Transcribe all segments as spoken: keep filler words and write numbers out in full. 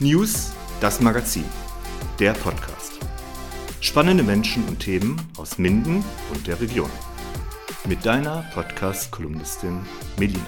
News, das Magazin, der Podcast. Spannende Menschen und Themen aus Minden und der Region. Mit deiner Podcast-Kolumnistin Melina.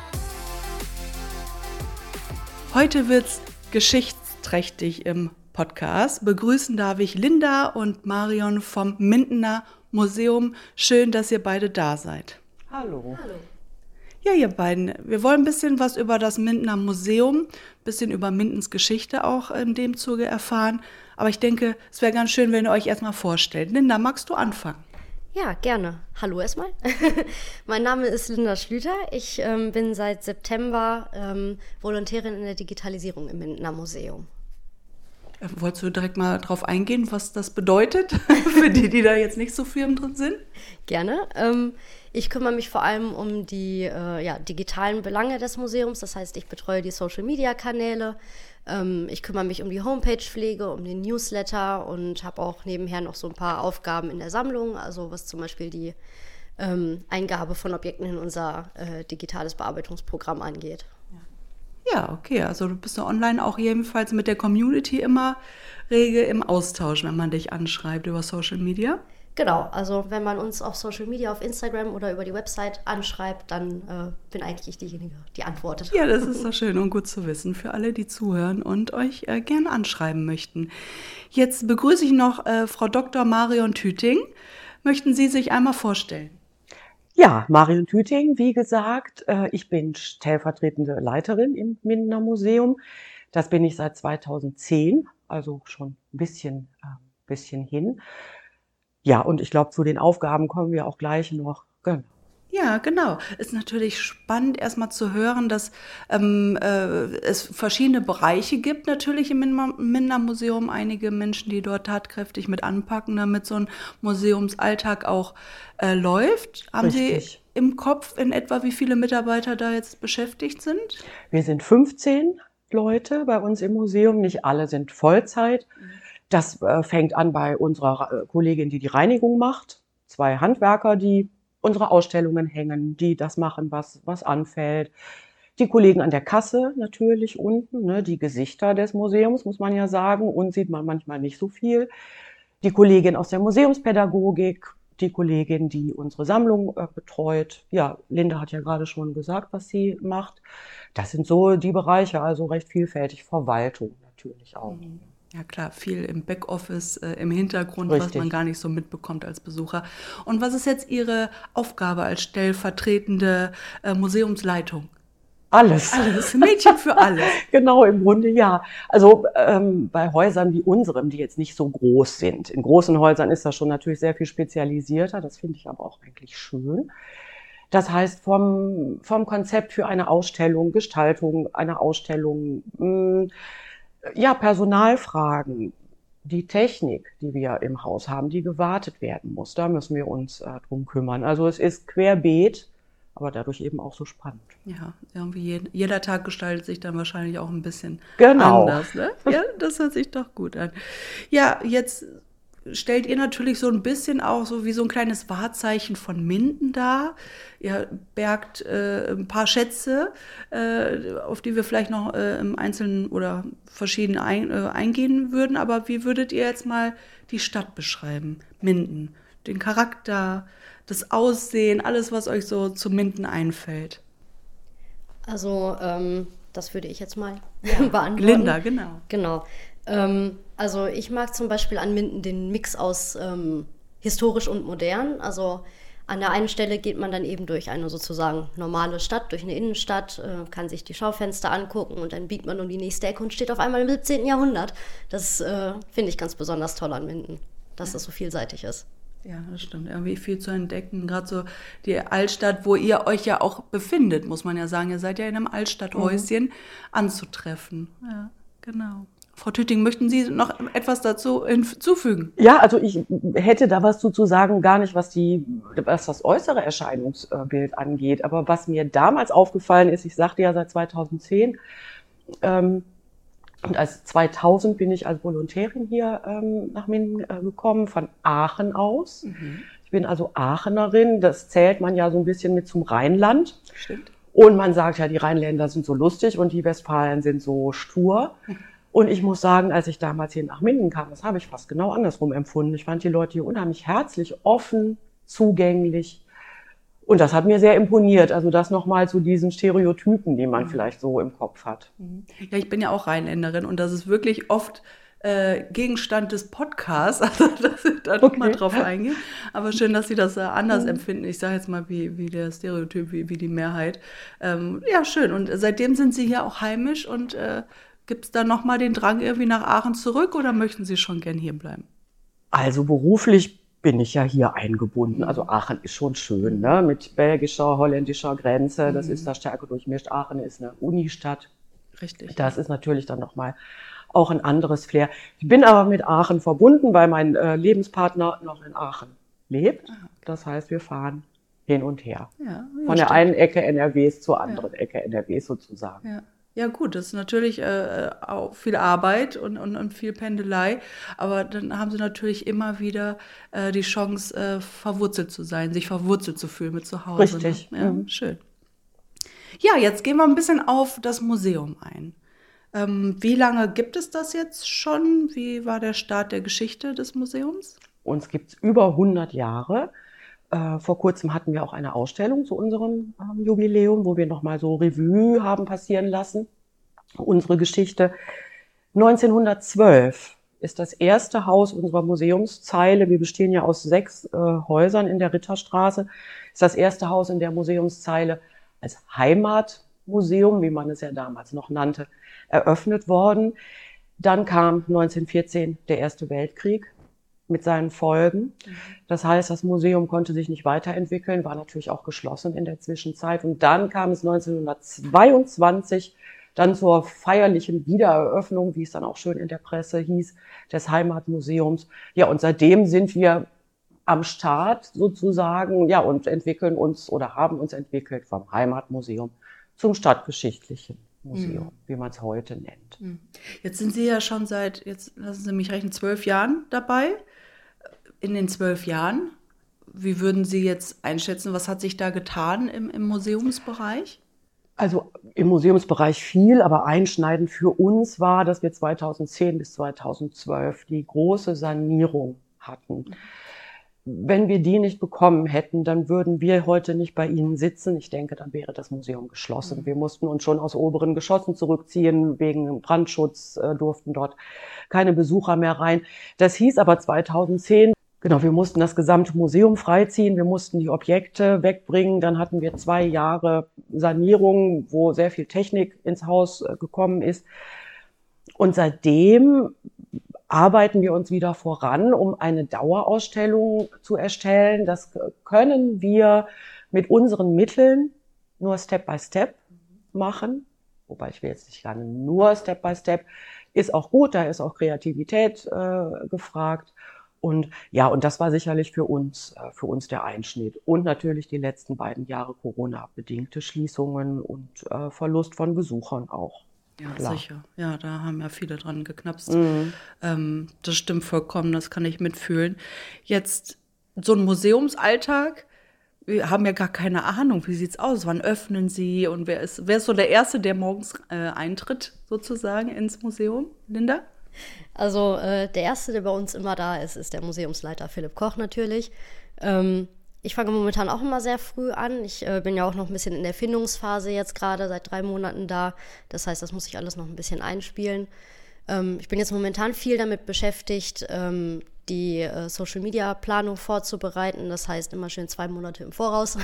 Heute wird's geschichtsträchtig im Podcast. Begrüßen darf ich Linda und Marion vom Mindener Museum. Schön, dass ihr beide da seid. Hallo. Hallo. Ja, ihr beiden, wir wollen ein bisschen was über das Mindener Museum, ein bisschen über Mindens Geschichte auch in dem Zuge erfahren. Aber ich denke, es wäre ganz schön, wenn ihr euch erstmal vorstellt. Linda, magst du anfangen? Ja, gerne. Hallo erstmal. Mein Name ist Linda Schlüter. Ich ähm, bin seit September ähm, Volontärin in der Digitalisierung im Mindener Museum. Wolltest du direkt mal drauf eingehen, was das bedeutet, für die, die da jetzt nicht so firm drin sind? Gerne. Ähm, ich kümmere mich vor allem um die äh, ja, digitalen Belange des Museums. Das heißt, ich betreue die Social-Media-Kanäle. Ähm, ich kümmere mich um die Homepage-Pflege, um den Newsletter und habe auch nebenher noch so ein paar Aufgaben in der Sammlung, also was zum Beispiel die ähm, Eingabe von Objekten in unser äh, digitales Bearbeitungsprogramm angeht. Ja, okay, also du bist ja online auch jedenfalls mit der Community immer rege im Austausch, wenn man dich anschreibt über Social Media. Genau, also wenn man uns auf Social Media, auf Instagram oder über die Website anschreibt, dann äh, bin eigentlich ich diejenige, die antwortet. Ja, das ist doch schön und gut zu wissen für alle, die zuhören und euch äh, gerne anschreiben möchten. Jetzt begrüße ich noch äh, Frau Doktor Marion Tüting. Möchten Sie sich einmal vorstellen? Ja, Marion Tüting, wie gesagt, äh, ich bin stellvertretende Leiterin im Mindener Museum. Das bin ich seit zweitausendzehn, also schon ein bisschen, äh, bisschen hin. Ja, und ich glaube, zu den Aufgaben kommen wir auch gleich noch. Genau. Ja, genau. Ist natürlich spannend, erstmal zu hören, dass ähm, äh, es verschiedene Bereiche gibt, natürlich im Mindener Museum. Einige Menschen, die dort tatkräftig mit anpacken, damit so ein Museumsalltag auch äh, läuft. Haben Richtig. Sie im Kopf in etwa, wie viele Mitarbeiter da jetzt beschäftigt sind? Wir sind fünfzehn Leute bei uns im Museum. Nicht alle sind Vollzeit. Das äh, fängt an bei unserer äh, Kollegin, die die Reinigung macht. Zwei Handwerker, die unsere Ausstellungen hängen, die das machen, was, was anfällt. Die Kollegen an der Kasse natürlich unten, ne, die Gesichter des Museums, muss man ja sagen. Und sieht man manchmal nicht so viel. Die Kollegin aus der Museumspädagogik, die Kollegin, die unsere Sammlung äh, betreut. Ja, Linda hat ja gerade schon gesagt, was sie macht. Das sind so die Bereiche, also recht vielfältig. Verwaltung natürlich auch. Mhm. Ja klar, viel im Backoffice, äh, im Hintergrund, Richtig. Was man gar nicht so mitbekommt als Besucher. Und was ist jetzt Ihre Aufgabe als stellvertretende äh, Museumsleitung? Alles. Alles, Mädchen für alles. Genau, im Grunde ja. Also ähm, bei Häusern wie unserem, die jetzt nicht so groß sind. In großen Häusern ist das schon natürlich sehr viel spezialisierter. Das finde ich aber auch eigentlich schön. Das heißt, vom, vom Konzept für eine Ausstellung, Gestaltung einer Ausstellung, mh, ja, Personalfragen, die Technik, die wir im Haus haben, die gewartet werden muss, da müssen wir uns äh, drum kümmern. Also es ist querbeet, aber dadurch eben auch so spannend. Ja, irgendwie jed- jeder Tag gestaltet sich dann wahrscheinlich auch ein bisschen Genau. anders. Ne? Ja, das hört sich doch gut an. Ja, jetzt stellt ihr natürlich so ein bisschen auch so wie so ein kleines Wahrzeichen von Minden dar. Ihr bergt äh, ein paar Schätze, äh, auf die wir vielleicht noch äh, im Einzelnen oder verschieden ein, äh, eingehen würden. Aber wie würdet ihr jetzt mal die Stadt beschreiben? Minden, den Charakter, das Aussehen, alles, was euch so zu Minden einfällt. Also ähm, das würde ich jetzt mal ja. beantworten. Linda, genau. Genau. Ähm, also ich mag zum Beispiel an Minden den Mix aus ähm, historisch und modern. Also an der einen Stelle geht man dann eben durch eine sozusagen normale Stadt, durch eine Innenstadt, äh, kann sich die Schaufenster angucken und dann biegt man um die nächste Ecke und steht auf einmal im siebzehnten Jahrhundert. Das äh, finde ich ganz besonders toll an Minden, dass das so vielseitig ist. Ja, das stimmt. Irgendwie viel zu entdecken. Gerade so die Altstadt, wo ihr euch ja auch befindet, muss man ja sagen. Ihr seid ja in einem Altstadthäuschen mhm. anzutreffen. Ja, genau. Frau Tüting, möchten Sie noch etwas dazu hinzufügen? Ja, also ich hätte da was zu sagen, gar nicht, was die, was das äußere Erscheinungsbild angeht. Aber was mir damals aufgefallen ist, ich sagte ja seit zweitausendzehn, ähm, und als zweitausend bin ich als Volontärin hier ähm, nach Minden äh, gekommen, von Aachen aus. Mhm. Ich bin also Aachenerin, das zählt man ja so ein bisschen mit zum Rheinland. Stimmt. Und man sagt ja, die Rheinländer sind so lustig und die Westfalen sind so stur. Und ich muss sagen, als ich damals hier nach Minden kam, das habe ich fast genau andersrum empfunden. Ich fand die Leute hier unheimlich herzlich, offen, zugänglich. Und das hat mir sehr imponiert. Also das nochmal zu diesen Stereotypen, die man vielleicht so im Kopf hat. Ja, ich bin ja auch Rheinländerin und das ist wirklich oft äh, Gegenstand des Podcasts, also dass ich da Okay. mal drauf eingehe. Aber schön, dass Sie das äh, anders empfinden. Ich sage jetzt mal, wie, wie der Stereotyp, wie, wie die Mehrheit. Ähm, ja, schön. Und seitdem sind Sie hier auch heimisch und äh, gibt es da nochmal den Drang irgendwie nach Aachen zurück oder möchten Sie schon gern hier bleiben? Also beruflich bin ich ja hier eingebunden. Also Aachen ist schon schön, ne? Mit belgischer, holländischer Grenze. Das ist da stärker durchmischt. Aachen ist eine Unistadt. Richtig. Das ist natürlich dann nochmal auch ein anderes Flair. Ich bin aber mit Aachen verbunden, weil mein äh, Lebenspartner noch in Aachen lebt. Das heißt, wir fahren hin und her. Ja, Von der einen Ecke N R Ws zur anderen Ecke N R Ws sozusagen. Ja. Ja gut, das ist natürlich äh, auch viel Arbeit und, und, und viel Pendelei, aber dann haben sie natürlich immer wieder äh, die Chance, äh, verwurzelt zu sein, sich verwurzelt zu fühlen mit zu Hause. Richtig. Ne? Ja, Mhm. schön. Ja, jetzt gehen wir ein bisschen auf das Museum ein. Ähm, wie lange gibt es das jetzt schon? Wie war der Start der Geschichte des Museums? Uns gibt's über hundert Jahre. Äh, vor kurzem hatten wir auch eine Ausstellung zu unserem ähm, Jubiläum, wo wir nochmal so Revue haben passieren lassen. Unsere Geschichte. neunzehnhundertzwölf ist das erste Haus unserer Museumszeile. Wir bestehen ja aus sechs äh, Häusern in der Ritterstraße. Ist das erste Haus in der Museumszeile als Heimatmuseum, wie man es ja damals noch nannte, eröffnet worden. Dann kam neunzehnhundertvierzehn der Erste Weltkrieg mit seinen Folgen. Das heißt, das Museum konnte sich nicht weiterentwickeln, war natürlich auch geschlossen in der Zwischenzeit. Und dann kam es neunzehnhundertzweiundzwanzig dann zur feierlichen Wiedereröffnung, wie es dann auch schön in der Presse hieß, des Heimatmuseums. Ja, und seitdem sind wir am Start sozusagen, ja, und entwickeln uns oder haben uns entwickelt vom Heimatmuseum zum stadtgeschichtlichen Museum, mhm. wie man es heute nennt. Jetzt sind Sie ja schon seit, jetzt lassen Sie mich rechnen, zwölf Jahren dabei. In den zwölf Jahren, wie würden Sie jetzt einschätzen, was hat sich da getan im, im Museumsbereich? Also im Museumsbereich viel, aber einschneidend für uns war, dass wir zweitausendzehn bis zweitausendzwölf die große Sanierung hatten. Wenn wir die nicht bekommen hätten, dann würden wir heute nicht bei Ihnen sitzen. Ich denke, dann wäre das Museum geschlossen. Mhm. Wir mussten uns schon aus oberen Geschossen zurückziehen. Wegen Brandschutz äh, durften dort keine Besucher mehr rein. Das hieß aber zweitausendzehn, genau, wir mussten das gesamte Museum freiziehen. Wir mussten die Objekte wegbringen. Dann hatten wir zwei Jahre Sanierung, wo sehr viel Technik ins Haus äh, gekommen ist. Und seitdem arbeiten wir uns wieder voran, um eine Dauerausstellung zu erstellen. Das können wir mit unseren Mitteln nur Step by Step machen. Wobei ich will jetzt nicht gerne nur Step by Step. Ist auch gut, da ist auch Kreativität äh, gefragt. Und ja, und das war sicherlich für uns, äh, für uns der Einschnitt. Und natürlich die letzten beiden Jahre Corona-bedingte Schließungen und äh, Verlust von Besuchern auch. Ja, Klar. sicher. Ja, da haben ja viele dran geknapst. Mhm. Ähm, das stimmt vollkommen, das kann ich mitfühlen. Jetzt so ein Museumsalltag, wir haben ja gar keine Ahnung, wie sieht's aus? Wann öffnen Sie und wer ist, wer ist so der Erste, der morgens äh, eintritt, sozusagen, ins Museum? Linda? Also äh, der Erste, der bei uns immer da ist, ist der Museumsleiter Philipp Koch natürlich. Ähm, Ich fange momentan auch immer sehr früh an. Ich äh, bin ja auch noch ein bisschen in der Findungsphase jetzt gerade, seit drei Monaten da. Das heißt, das muss ich alles noch ein bisschen einspielen. Ähm, ich bin jetzt momentan viel damit beschäftigt, ähm, die äh, Social-Media-Planung vorzubereiten. Das heißt, immer schön zwei Monate im Voraus.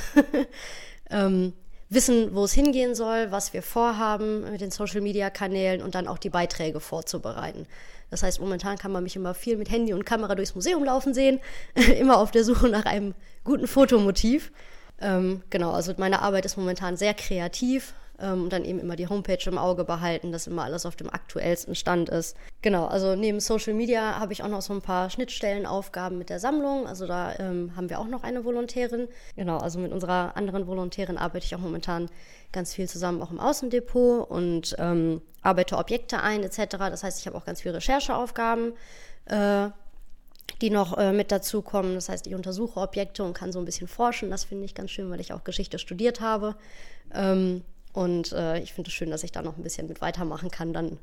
ähm, wissen, wo es hingehen soll, was wir vorhaben mit den Social-Media-Kanälen und dann auch die Beiträge vorzubereiten. Das heißt, momentan kann man mich immer viel mit Handy und Kamera durchs Museum laufen sehen, immer auf der Suche nach einem guten Fotomotiv. Ähm, genau, also meine Arbeit ist momentan sehr kreativ ähm, und dann eben immer die Homepage im Auge behalten, dass immer alles auf dem aktuellsten Stand ist. Genau, also neben Social Media habe ich auch noch so ein paar Schnittstellenaufgaben mit der Sammlung. Also da ähm, haben wir auch noch eine Volontärin. Genau, also mit unserer anderen Volontärin arbeite ich auch momentan ganz viel zusammen, auch im Außendepot und ähm, arbeite Objekte ein et cetera. Das heißt, ich habe auch ganz viele Rechercheaufgaben, äh, die noch äh, mit dazukommen. Das heißt, ich untersuche Objekte und kann so ein bisschen forschen. Das finde ich ganz schön, weil ich auch Geschichte studiert habe. Ähm, und äh, ich finde es schön, dass ich da noch ein bisschen mit weitermachen kann, dann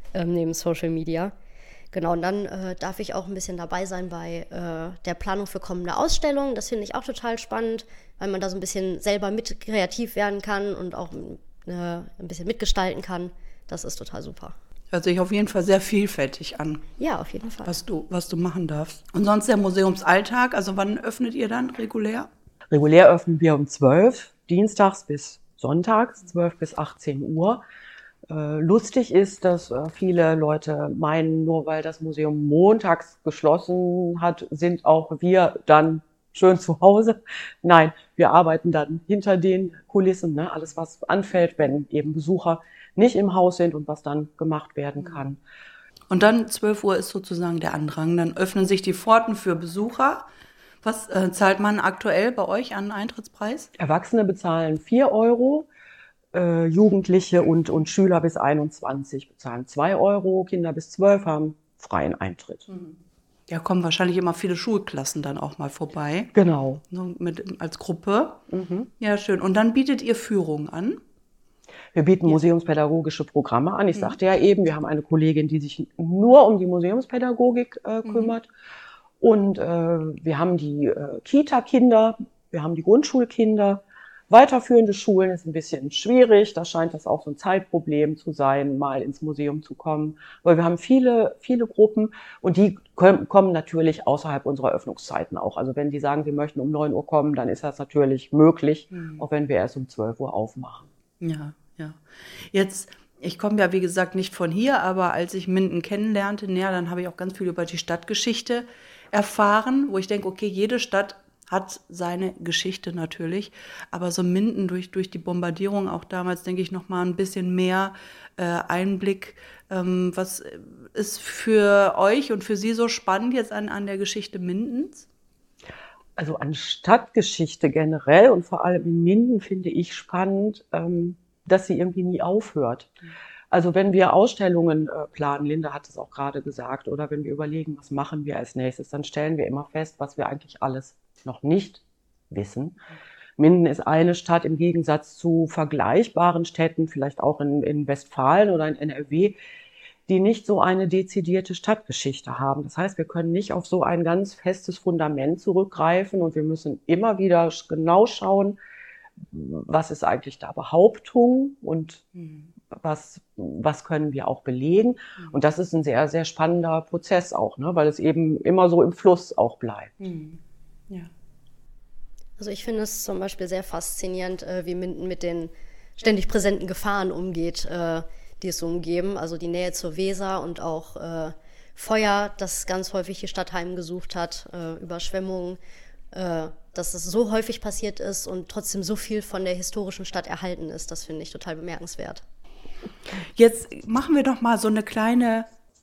ähm, neben Social Media. Genau, und dann äh, darf ich auch ein bisschen dabei sein bei äh, der Planung für kommende Ausstellungen. Das finde ich auch total spannend, weil man da so ein bisschen selber mit kreativ werden kann und auch äh, ein bisschen mitgestalten kann. Das ist total super. Hört sich auf jeden Fall sehr vielfältig an. Ja, auf jeden Fall. Was du, was du machen darfst. Und sonst der Museumsalltag, also wann öffnet ihr dann regulär? Regulär öffnen wir um zwölf, dienstags bis sonntags, zwölf bis achtzehn Uhr. Äh, lustig ist, dass äh, viele Leute meinen, nur weil das Museum montags geschlossen hat, sind auch wir dann schön zu Hause. Nein, wir arbeiten dann hinter den Kulissen, ne? Alles, was anfällt, wenn eben Besucher nicht im Haus sind und was dann gemacht werden kann. Und dann zwölf Uhr ist sozusagen der Andrang. Dann öffnen sich die Pforten für Besucher. Was äh, zahlt man aktuell bei euch an Eintrittspreis? Erwachsene bezahlen vier Euro. Äh, Jugendliche und, und Schüler bis einundzwanzig bezahlen zwei Euro, Kinder bis zwölf haben freien Eintritt. Ja, kommen wahrscheinlich immer viele Schulklassen dann auch mal vorbei. Genau. So mit, als Gruppe. Mhm. Ja, schön. Und dann bietet ihr Führungen an? Wir bieten Ja. museumspädagogische Programme an. Ich Mhm. sagte ja eben, wir haben eine Kollegin, die sich nur um die Museumspädagogik äh, kümmert. Mhm. Und äh, wir haben die äh, Kita-Kinder, wir haben die Grundschulkinder. Weiterführende Schulen ist ein bisschen schwierig. Da scheint das auch so ein Zeitproblem zu sein, mal ins Museum zu kommen. Weil wir haben viele, viele Gruppen und die können, kommen natürlich außerhalb unserer Öffnungszeiten auch. Also wenn die sagen, sie möchten um neun Uhr kommen, dann ist das natürlich möglich, Mhm. auch wenn wir erst um zwölf Uhr aufmachen. Ja, ja. Jetzt, ich komme ja wie gesagt nicht von hier, aber als ich Minden kennenlernte, näher, dann habe ich auch ganz viel über die Stadtgeschichte erfahren, wo ich denke, okay, jede Stadt hat seine Geschichte natürlich, aber so Minden durch, durch die Bombardierung auch damals, denke ich, noch mal ein bisschen mehr äh, Einblick. Ähm, was ist für euch und für Sie so spannend jetzt an, an der Geschichte Mindens? Also an Stadtgeschichte generell und vor allem in Minden finde ich spannend, ähm, dass sie irgendwie nie aufhört. Also wenn wir Ausstellungen äh, planen, Linda hat es auch gerade gesagt, oder wenn wir überlegen, was machen wir als nächstes, dann stellen wir immer fest, was wir eigentlich alles noch nicht wissen. Minden ist eine Stadt im Gegensatz zu vergleichbaren Städten, vielleicht auch in, in Westfalen oder in N R W, die nicht so eine dezidierte Stadtgeschichte haben. Das heißt, wir können nicht auf so ein ganz festes Fundament zurückgreifen und wir müssen immer wieder genau schauen, was ist eigentlich da Behauptung und Mhm. was, was können wir auch belegen. Und das ist ein sehr, sehr spannender Prozess auch, ne? Weil es eben immer so im Fluss auch bleibt. Mhm. Ja. Also ich finde es zum Beispiel sehr faszinierend, äh, wie Minden mit den ständig präsenten Gefahren umgeht, äh, die es so umgeben. Also die Nähe zur Weser und auch äh, Feuer, das ganz häufig die Stadt heimgesucht hat, äh, Überschwemmungen, äh, dass es so häufig passiert ist und trotzdem so viel von der historischen Stadt erhalten ist. Das finde ich total bemerkenswert. Jetzt machen wir doch mal so eine kleine,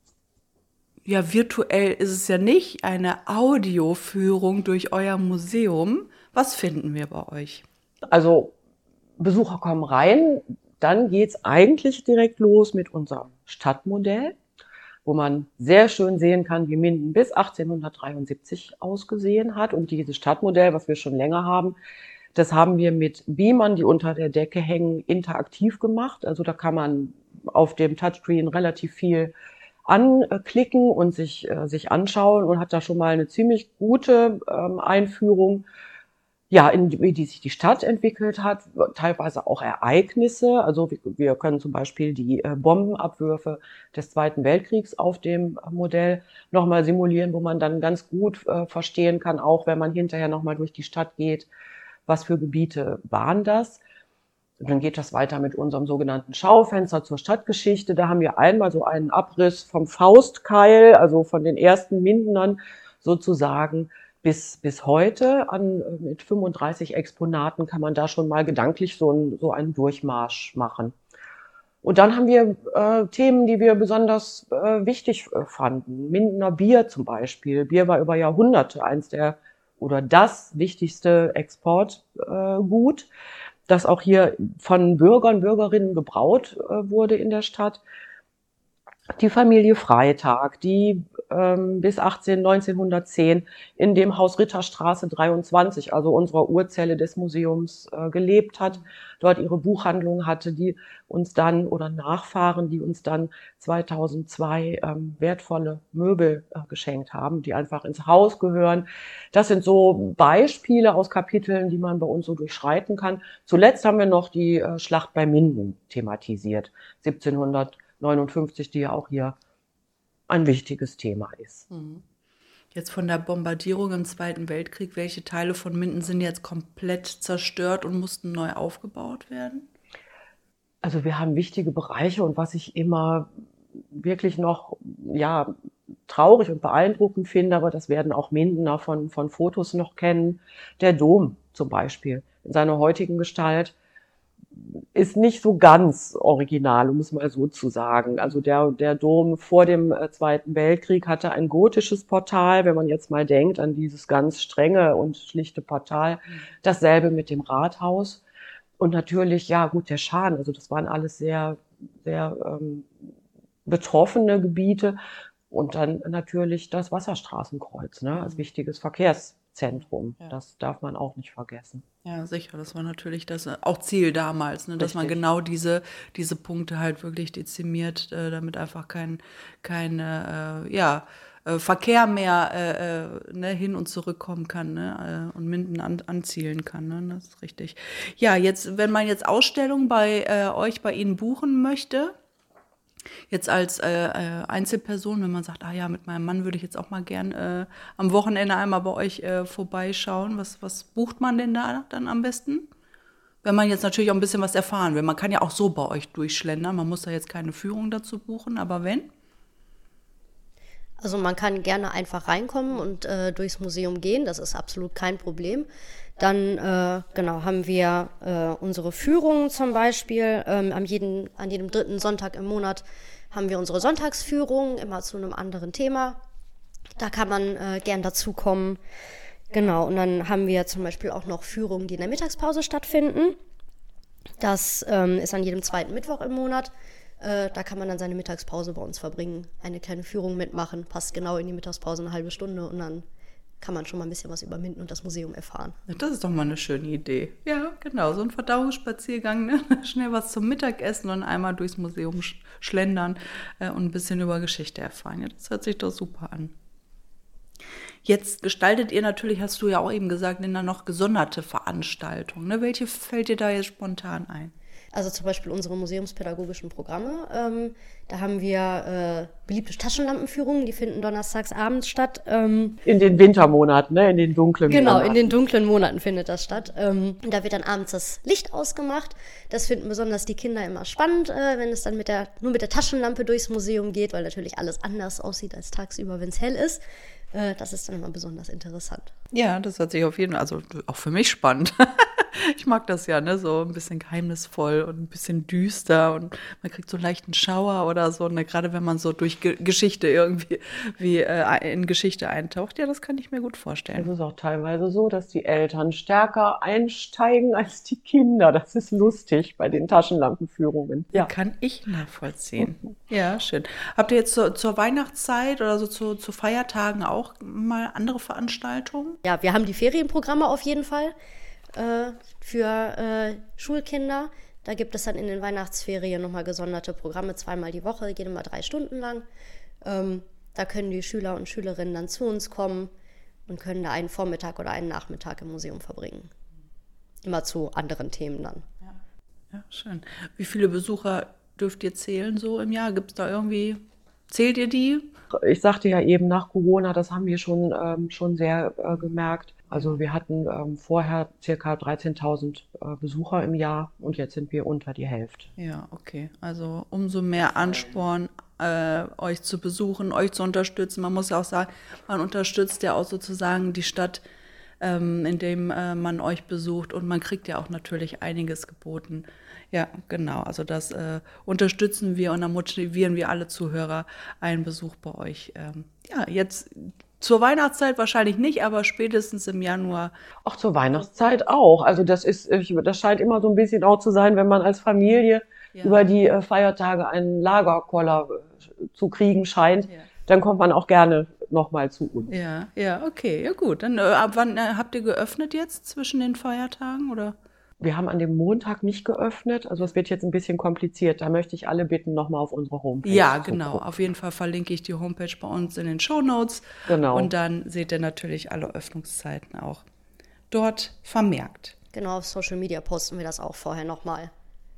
ja, virtuell ist es ja nicht, eine Audioführung durch euer Museum. Was finden wir bei euch? Also Besucher kommen rein, dann geht's eigentlich direkt los mit unserem Stadtmodell, wo man sehr schön sehen kann, wie Minden bis achtzehnhundertdreiundsiebzig ausgesehen hat. Und dieses Stadtmodell, was wir schon länger haben, das haben wir mit Beamern, die unter der Decke hängen, interaktiv gemacht. Also da kann man auf dem Touchscreen relativ viel anklicken und sich, äh, sich anschauen und hat da schon mal eine ziemlich gute ähm, Einführung, ja, in wie die sich die Stadt entwickelt hat, teilweise auch Ereignisse. Also wir, wir können zum Beispiel die äh, Bombenabwürfe des Zweiten Weltkriegs auf dem Modell nochmal simulieren, wo man dann ganz gut äh, verstehen kann, auch wenn man hinterher nochmal durch die Stadt geht, was für Gebiete waren das. Und dann geht das weiter mit unserem sogenannten Schaufenster zur Stadtgeschichte. Da haben wir einmal so einen Abriss vom Faustkeil, also von den ersten Mindenern sozusagen, Bis, bis heute an, mit fünfunddreißig Exponaten kann man da schon mal gedanklich so, ein, so einen Durchmarsch machen. Und dann haben wir äh, Themen, die wir besonders äh, wichtig äh, fanden. Mindener Bier zum Beispiel. Bier war über Jahrhunderte eins der oder das wichtigste Exportgut, äh, das auch hier von Bürgern, Bürgerinnen gebraut äh, wurde in der Stadt. Die Familie Freitag, die ähm, bis achtzehn, neunzehnhundertzehn in dem Haus Ritterstraße dreiundzwanzig, also unserer Urzelle des Museums, äh, gelebt hat, dort ihre Buchhandlung hatte, die uns dann, oder Nachfahren, die uns dann zweitausendzwei ähm, wertvolle Möbel äh, geschenkt haben, die einfach ins Haus gehören. Das sind so Beispiele aus Kapiteln, die man bei uns so durchschreiten kann. Zuletzt haben wir noch die äh, Schlacht bei Minden thematisiert, siebzehnhundertneunundfünfzig, die ja auch hier ein wichtiges Thema ist. Jetzt von der Bombardierung im Zweiten Weltkrieg, welche Teile von Minden sind jetzt komplett zerstört und mussten neu aufgebaut werden? Also wir haben wichtige Bereiche, und was ich immer wirklich noch, ja, traurig und beeindruckend finde, aber das werden auch Mindener von, von Fotos noch kennen, der Dom zum Beispiel in seiner heutigen Gestalt ist nicht so ganz original, um es mal so zu sagen. Also der, der Dom vor dem äh, Zweiten Weltkrieg hatte ein gotisches Portal, wenn man jetzt mal denkt an dieses ganz strenge und schlichte Portal. Dasselbe mit dem Rathaus. Und natürlich, ja gut, der Schan, also das waren alles sehr, sehr ähm, betroffene Gebiete. Und dann natürlich das Wasserstraßenkreuz, ne, als wichtiges Verkehrszentrum. Ja. Das darf man auch nicht vergessen. Ja, sicher. Das war natürlich das auch Ziel damals, ne, dass man genau diese, diese Punkte halt wirklich dezimiert, äh, damit einfach kein, kein äh, ja, äh, Verkehr mehr äh, ne, hin und zurückkommen kann, ne, äh, und Minden an, anzielen kann. Ne, das ist richtig. Ja, jetzt, wenn man jetzt Ausstellungen bei äh, euch, bei Ihnen buchen möchte, jetzt als äh, Einzelperson, wenn man sagt, ah ja, mit meinem Mann würde ich jetzt auch mal gern äh, am Wochenende einmal bei euch äh, vorbeischauen, was, was bucht man denn da dann am besten? Wenn man jetzt natürlich auch ein bisschen was erfahren will. Man kann ja auch so bei euch durchschlendern, man muss da jetzt keine Führung dazu buchen, aber wenn? Also man kann gerne einfach reinkommen und äh, durchs Museum gehen, das ist absolut kein Problem. Dann äh, genau haben wir äh, unsere Führungen zum Beispiel. Ähm, am jeden, an jedem dritten Sonntag im Monat haben wir unsere Sonntagsführung, immer zu einem anderen Thema. Da kann man äh, gern dazukommen. Genau, und dann haben wir zum Beispiel auch noch Führungen, die in der Mittagspause stattfinden. Das ähm, ist an jedem zweiten Mittwoch im Monat. Äh, da kann man dann seine Mittagspause bei uns verbringen, eine kleine Führung mitmachen, passt genau in die Mittagspause eine halbe Stunde und dann kann man schon mal ein bisschen was über Minden und das Museum erfahren. Das ist doch mal eine schöne Idee. Ja, genau, so ein Verdauungsspaziergang, ne? Schnell was zum Mittagessen und einmal durchs Museum schlendern äh, und ein bisschen über Geschichte erfahren. Ja, das hört sich doch super an. Jetzt gestaltet ihr natürlich, hast du ja auch eben gesagt, in noch gesonderte Veranstaltungen. Ne? Welche fällt dir da jetzt spontan ein? Also zum Beispiel unsere museumspädagogischen Programme. Ähm, da haben wir äh, beliebte Taschenlampenführungen, die finden donnerstags abends statt. Ähm, in den Wintermonaten, ne? In den dunklen genau, Monaten. Genau, in den dunklen Monaten findet das statt. Ähm, da wird dann abends das Licht ausgemacht. Das finden besonders die Kinder immer spannend, äh, wenn es dann mit der, nur mit der Taschenlampe durchs Museum geht, weil natürlich alles anders aussieht als tagsüber, wenn es hell ist. Äh, das ist dann immer besonders interessant. Ja, das hört sich auf jeden Fall, also auch für mich spannend. Ich mag das ja, ne, so ein bisschen geheimnisvoll und ein bisschen düster und man kriegt so einen leichten Schauer oder so, ne, gerade wenn man so durch Ge- Geschichte irgendwie wie äh, in Geschichte eintaucht. Ja, das kann ich mir gut vorstellen. Es ist auch teilweise so, dass die Eltern stärker einsteigen als die Kinder. Das ist lustig bei den Taschenlampenführungen. Ja, kann ich nachvollziehen. Ja, schön. Habt ihr jetzt zur, zur Weihnachtszeit oder so zu, zu Feiertagen auch mal andere Veranstaltungen? Ja, wir haben die Ferienprogramme auf jeden Fall. Für äh, Schulkinder. Da gibt es dann in den Weihnachtsferien nochmal gesonderte Programme, zweimal die Woche, gehen immer drei Stunden lang. Ähm, da können die Schüler und Schülerinnen dann zu uns kommen und können da einen Vormittag oder einen Nachmittag im Museum verbringen. Immer zu anderen Themen dann. Ja, ja, schön. Wie viele Besucher dürft ihr zählen so im Jahr? Gibt es da irgendwie, zählt ihr die? Ich sagte ja eben, nach Corona, das haben wir schon, ähm, schon sehr äh, gemerkt. Also wir hatten ähm, vorher circa dreizehntausend äh, Besucher im Jahr und jetzt sind wir unter die Hälfte. Ja, okay. Also umso mehr Ansporn, äh, euch zu besuchen, euch zu unterstützen. Man muss ja auch sagen, man unterstützt ja auch sozusagen die Stadt, ähm, in dem äh, man euch besucht und man kriegt ja auch natürlich einiges geboten. Ja, genau. Also das äh, unterstützen wir und dann motivieren wir alle Zuhörer einen Besuch bei euch. Ähm, ja, jetzt zur Weihnachtszeit wahrscheinlich nicht, aber spätestens im Januar. Auch zur Weihnachtszeit auch. Also das ist, das scheint immer so ein bisschen auch zu sein, wenn man als Familie ja. über die Feiertage einen Lagerkoller zu kriegen scheint. Ja. dann kommt man auch gerne nochmal zu uns. Ja, ja, okay, ja gut. Dann äh, ab wann äh, habt ihr geöffnet jetzt zwischen den Feiertagen oder? Wir haben an dem Montag nicht geöffnet, also es wird jetzt ein bisschen kompliziert. Da möchte ich alle bitten, nochmal auf unsere Homepage Ja, zu genau. gucken. Auf jeden Fall verlinke ich die Homepage bei uns in den Shownotes. Genau. Und dann seht ihr natürlich alle Öffnungszeiten auch dort vermerkt. Genau, auf Social Media posten wir das auch vorher nochmal.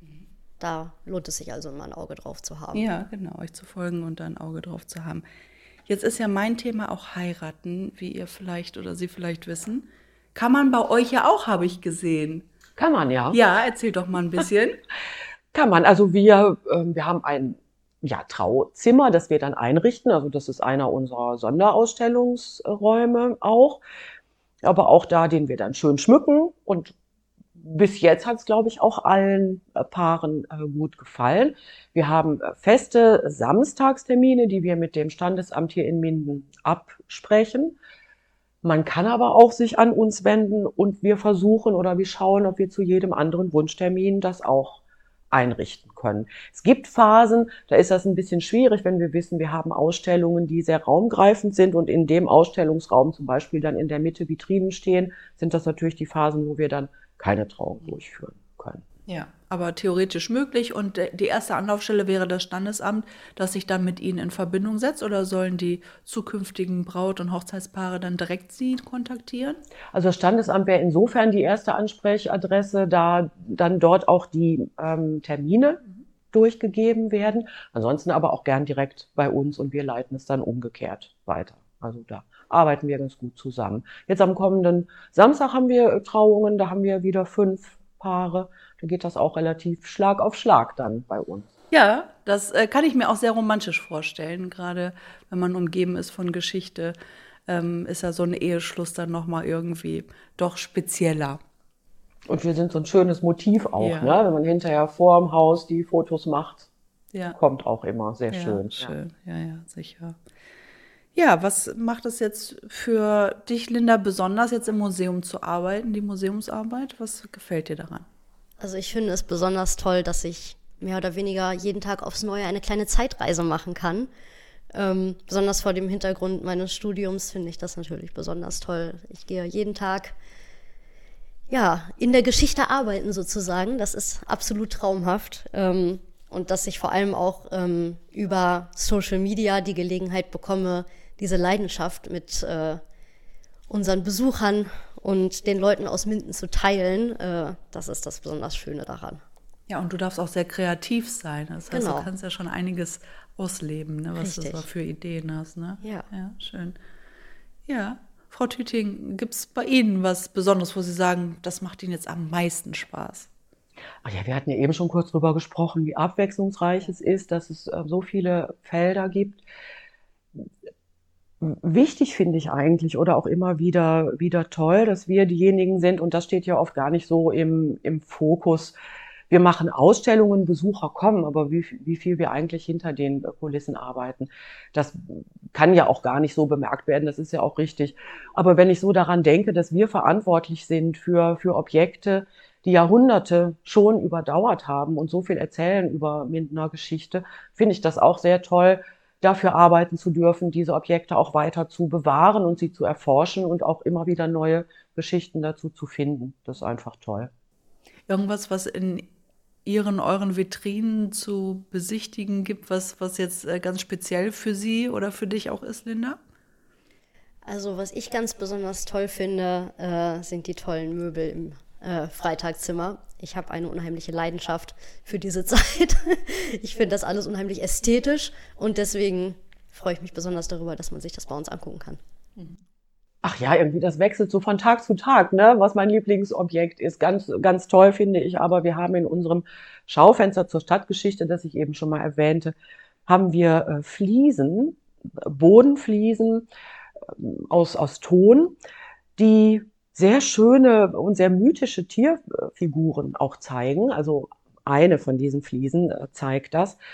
Da lohnt es sich also immer ein Auge drauf zu haben. Ja, genau, euch zu folgen und da ein Auge drauf zu haben. Jetzt ist ja mein Thema auch heiraten, wie ihr vielleicht oder Sie vielleicht wissen. Kann man bei euch ja auch, habe ich gesehen. Kann man, ja. Ja, erzähl doch mal ein bisschen. Kann man. Also wir, ähm, wir haben ein ja, Trauzimmer, das wir dann einrichten. Also das ist einer unserer Sonderausstellungsräume auch. Aber auch da, den wir dann schön schmücken. Und bis jetzt hat es, glaube ich, auch allen äh, Paaren äh, gut gefallen. Wir haben äh, feste Samstagstermine, die wir mit dem Standesamt hier in Minden absprechen. Man kann aber auch sich an uns wenden und wir versuchen oder wir schauen, ob wir zu jedem anderen Wunschtermin das auch einrichten können. Es gibt Phasen, da ist das ein bisschen schwierig, wenn wir wissen, wir haben Ausstellungen, die sehr raumgreifend sind und in dem Ausstellungsraum zum Beispiel dann in der Mitte Vitrinen stehen, sind das natürlich die Phasen, wo wir dann keine Trauung durchführen können. Ja, aber theoretisch möglich. Und de- die erste Anlaufstelle wäre das Standesamt, das sich dann mit Ihnen in Verbindung setzt? Oder sollen die zukünftigen Braut- und Hochzeitspaare dann direkt Sie kontaktieren? Also das Standesamt wäre insofern die erste Ansprechadresse, da dann dort auch die ähm, Termine durchgegeben werden. Ansonsten aber auch gern direkt bei uns und wir leiten es dann umgekehrt weiter. Also da arbeiten wir ganz gut zusammen. Jetzt am kommenden Samstag haben wir Trauungen, da haben wir wieder fünf Paare. Da geht das auch relativ Schlag auf Schlag dann bei uns. Ja, das äh, kann ich mir auch sehr romantisch vorstellen. Gerade wenn man umgeben ist von Geschichte, ähm, ist ja so ein Eheschluss dann nochmal irgendwie doch spezieller. Und wir sind so ein schönes Motiv auch, Ja. ne? Wenn man hinterher vor dem Haus die Fotos macht, Ja, kommt auch immer sehr ja, schön. schön. Ja, ja, sicher. Ja, was macht es jetzt für dich, Linda, besonders jetzt im Museum zu arbeiten, die Museumsarbeit? Was gefällt dir daran? Also ich finde es besonders toll, dass ich mehr oder weniger jeden Tag aufs Neue eine kleine Zeitreise machen kann. Ähm, besonders vor dem Hintergrund meines Studiums finde ich das natürlich besonders toll. Ich gehe jeden Tag ja, in der Geschichte arbeiten sozusagen. Das ist absolut traumhaft. Ähm, und dass ich vor allem auch ähm, über Social Media die Gelegenheit bekomme, diese Leidenschaft mit äh, unseren Besuchern und den Leuten aus Minden zu teilen, äh, das ist das besonders Schöne daran. Ja, und du darfst auch sehr kreativ sein. Das heißt, Genau. du kannst ja schon einiges ausleben, ne, was du Richtig. so für Ideen hast. Ne? Ja. Ja, schön. Ja, Frau Tüting, gibt es bei Ihnen was Besonderes, wo Sie sagen, das macht Ihnen jetzt am meisten Spaß? Ach ja, wir hatten ja eben schon kurz drüber gesprochen, wie abwechslungsreich es ist, dass es äh, so viele Felder gibt. Wichtig finde ich eigentlich oder auch immer wieder, wieder toll, dass wir diejenigen sind, und das steht ja oft gar nicht so im, im Fokus. Wir machen Ausstellungen, Besucher kommen, aber wie, wie viel wir eigentlich hinter den Kulissen arbeiten, das kann ja auch gar nicht so bemerkt werden, das ist ja auch richtig. Aber wenn ich so daran denke, dass wir verantwortlich sind für, für Objekte, die Jahrhunderte schon überdauert haben und so viel erzählen über Mindener Geschichte, finde ich das auch sehr toll, dafür arbeiten zu dürfen, diese Objekte auch weiter zu bewahren und sie zu erforschen und auch immer wieder neue Geschichten dazu zu finden. Das ist einfach toll. Irgendwas, was in Ihren, euren Vitrinen zu besichtigen gibt, was, was jetzt äh, ganz speziell für Sie oder für dich auch ist, Linda? Also was ich ganz besonders toll finde, äh, sind die tollen Möbel im äh, Freitagszimmer. Ich habe eine unheimliche Leidenschaft für diese Zeit. Ich finde das alles unheimlich ästhetisch und deswegen freue ich mich besonders darüber, dass man sich das bei uns angucken kann. Ach ja, irgendwie das wechselt so von Tag zu Tag, ne? Was mein Lieblingsobjekt ist. Ganz, ganz toll finde ich aber, wir haben in unserem Schaufenster zur Stadtgeschichte, das ich eben schon mal erwähnte, haben wir äh, Fliesen, Bodenfliesen äh, aus, aus Ton, die sehr schöne und sehr mythische Tierfiguren auch zeigen. Also eine von diesen Fliesen äh, zeigt das.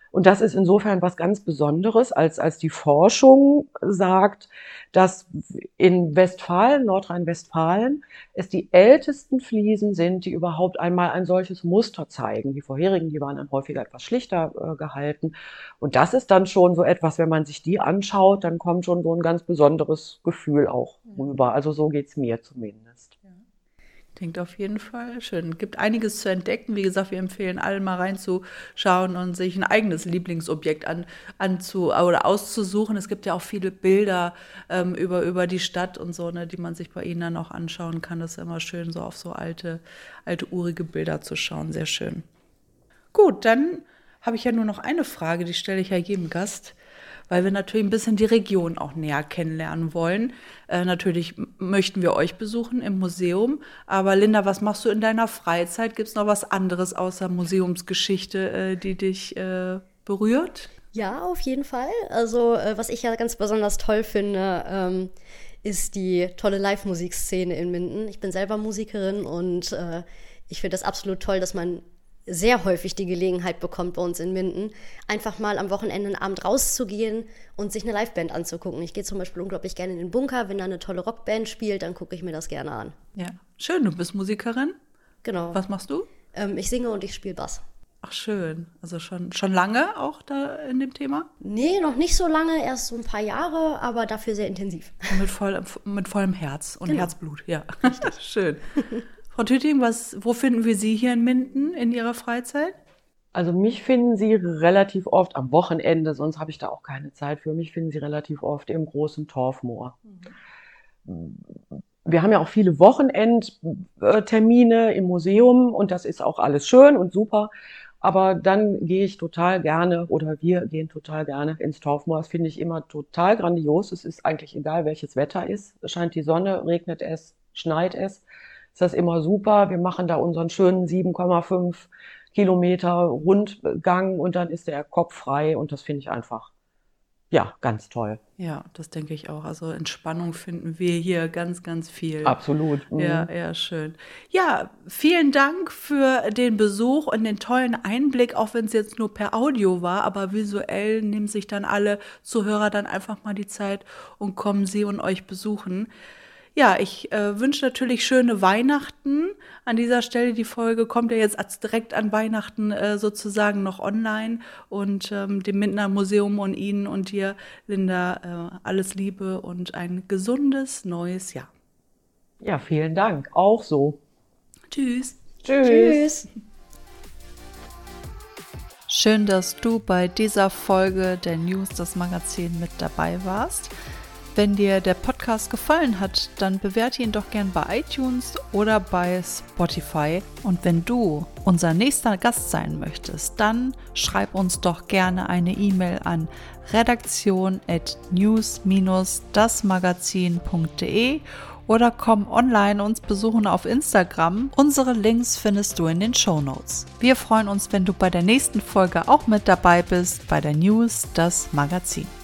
Und das ist insofern was ganz Besonderes, als, als die Forschung sagt, dass in Westfalen, Nordrhein-Westfalen, es die ältesten Fliesen sind, die überhaupt einmal ein solches Muster zeigen. Die vorherigen, die waren dann häufiger etwas schlichter äh, gehalten. Und das ist dann schon so etwas, wenn man sich die anschaut, dann kommt schon so ein ganz besonderes Gefühl auch rüber. Also so geht's mir zumindest. Klingt auf jeden Fall schön. Gibt einiges zu entdecken. Wie gesagt, wir empfehlen allen mal reinzuschauen und sich ein eigenes Lieblingsobjekt an, anzu, oder auszusuchen. Es gibt ja auch viele Bilder ähm, über, über die Stadt und so, ne, die man sich bei Ihnen dann auch anschauen kann. Das ist immer schön, so auf so alte, alte urige Bilder zu schauen. Sehr schön. Gut, dann habe ich ja nur noch eine Frage, die stelle ich ja jedem Gast, weil wir natürlich ein bisschen die Region auch näher kennenlernen wollen. Äh, natürlich möchten wir euch besuchen im Museum. Aber Linda, was machst du in deiner Freizeit? Gibt es noch was anderes außer Museumsgeschichte, äh, die dich äh, berührt? Ja, auf jeden Fall. Also äh, was ich ja ganz besonders toll finde, ähm, ist die tolle Live-Musikszene in Minden. Ich bin selber Musikerin und äh, ich finde das absolut toll, dass man sehr häufig die Gelegenheit bekommt bei uns in Minden, einfach mal am Wochenende einen Abend rauszugehen und sich eine Liveband anzugucken. Ich gehe zum Beispiel unglaublich gerne in den Bunker, wenn da eine tolle Rockband spielt, dann gucke ich mir das gerne an. Ja, schön, du bist Musikerin. Genau. Was machst du? Ähm, ich singe und ich spiele Bass. Ach schön, also schon, schon lange auch da in dem Thema? Nee, noch nicht so lange, erst so ein paar Jahre, aber dafür sehr intensiv. Mit, voll, mit vollem Herz und Genau. Herzblut, ja. Richtig. Schön. Frau Tüting, was, wo finden wir Sie hier in Minden in Ihrer Freizeit? Also mich finden Sie relativ oft am Wochenende, sonst habe ich da auch keine Zeit für. Mich finden Sie relativ oft im großen Torfmoor. Mhm. Wir haben ja auch viele Wochenendtermine im Museum und das ist auch alles schön und super. Aber dann gehe ich total gerne oder wir gehen total gerne ins Torfmoor. Das finde ich immer total grandios. Es ist eigentlich egal, welches Wetter ist. Scheint die Sonne, regnet es, schneit es. Ist das immer super. Wir machen da unseren schönen sieben Komma fünf Kilometer Rundgang und dann ist der Kopf frei und das finde ich einfach, ja, ganz toll. Ja, das denke ich auch. Also Entspannung finden wir hier ganz, ganz viel. Absolut. Mhm. Ja, ja, schön. Ja, vielen Dank für den Besuch und den tollen Einblick, auch wenn es jetzt nur per Audio war, aber visuell nehmen sich dann alle Zuhörer dann einfach mal die Zeit und kommen Sie und euch besuchen. Ja, ich äh, wünsche natürlich schöne Weihnachten. An dieser Stelle, die Folge kommt ja jetzt als direkt an Weihnachten äh, sozusagen noch online. Und ähm, dem Mindener Museum und Ihnen und dir, Linda, äh, alles Liebe und ein gesundes neues Jahr. Ja, vielen Dank. Auch so. Tschüss. Tschüss. Tschüss. Schön, dass du bei dieser Folge der News, das Magazin, mit dabei warst. Wenn dir der Podcast gefallen hat, dann bewerte ihn doch gern bei iTunes oder bei Spotify. Und wenn du unser nächster Gast sein möchtest, dann schreib uns doch gerne eine E-Mail an redaktion at news dash das magazin punkt de oder komm online uns besuchen auf Instagram. Unsere Links findest du in den Shownotes. Wir freuen uns, wenn du bei der nächsten Folge auch mit dabei bist bei der News, das Magazin.